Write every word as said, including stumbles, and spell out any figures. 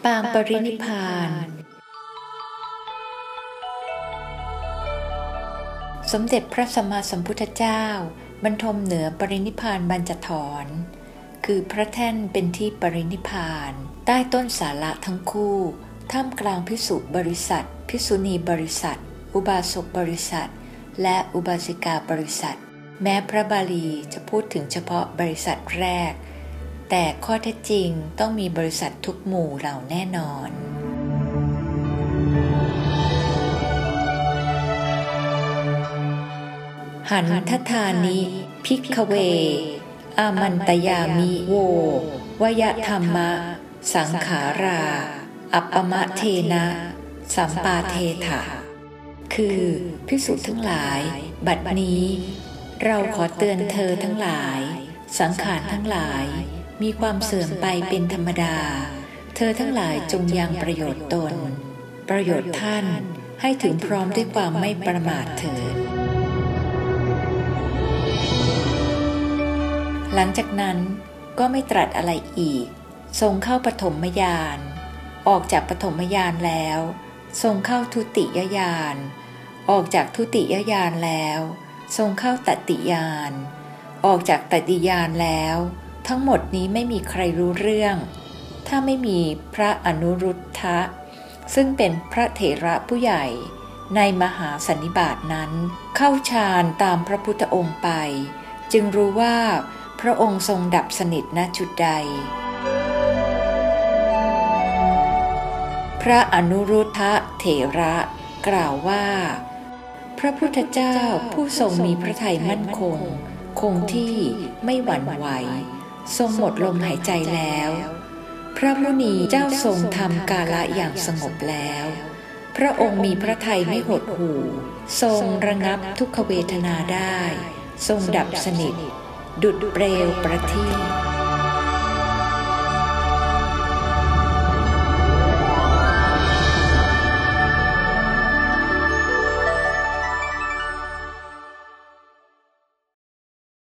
ปางปรินิพพานสมเด็จพระสัมมาสัมพุทธเจ้าบรรทมเหนือปรินิพพานบรรจถรคือพระแท่นเป็นที่ปรินิพพานใต้ต้นสาระทั้งคู่ท่ามกลางภิกษุบริษัทภิกษุณีบริษัทอุบาสกบริษัทและอุบาสิกาบริษัทแม้พระบาลีจะพูดถึงเฉพาะบริษัทแรกแต่ข้อเท็จจริงต้องมีบริษัททุกหมู่เหล่าแน่นอนหันทธานิภิกขเวอามันตยามิโววยธรรมะสังขาราอัปปมะเทนะสัมปาเทถะคือภิกษุทั้งหลายบัดนี้เราขอเตือนเธอทั้งหลายสังขารทั้งหลายมีความเสื่อมไปเป็นธรรมดาเธอทั้งหลายจงยังประโยชน์ตนประโยชน์ท่านให้ถึงพร้อมด้วยความไม่ประมาทเถิดหลังจากนั้นก็ไม่ตรัสอะไรอีกทรงเข้าปฐมญาณออกจากปฐมญาณแล้วทรงเข้าทุติยญาณออกจากทุติยญาณแล้วทรงเข้าตติญาณออกจากตติญาณแล้วทั้งหมดนี้ไม่มีใครรู้เรื่องถ้าไม่มีพระอนุรุทธะซึ่งเป็นพระเถระผู้ใหญ่ในมหาสันนิบาตนั้นเข้าฌานตามพระพุทธองค์ไปจึงรู้ว่าพระองค์ทรงดับสนิทณจุดใดพระอนุรุทธะเถระกล่าวว่าพระพุทธเจ้าผู้ทรงมีพระทัยมั่นคงคงที่ไม่หวั่นไหวทรงหมดลมหายใจแล้วพระมุนีเจ้าทรงทำกาละอย่างสงบแล้วพระองค์มีพระทัยไม่หดหู่ทรงระงับทุกขเวทนาได้ทรงดับสนิทดุจเปลวประทีป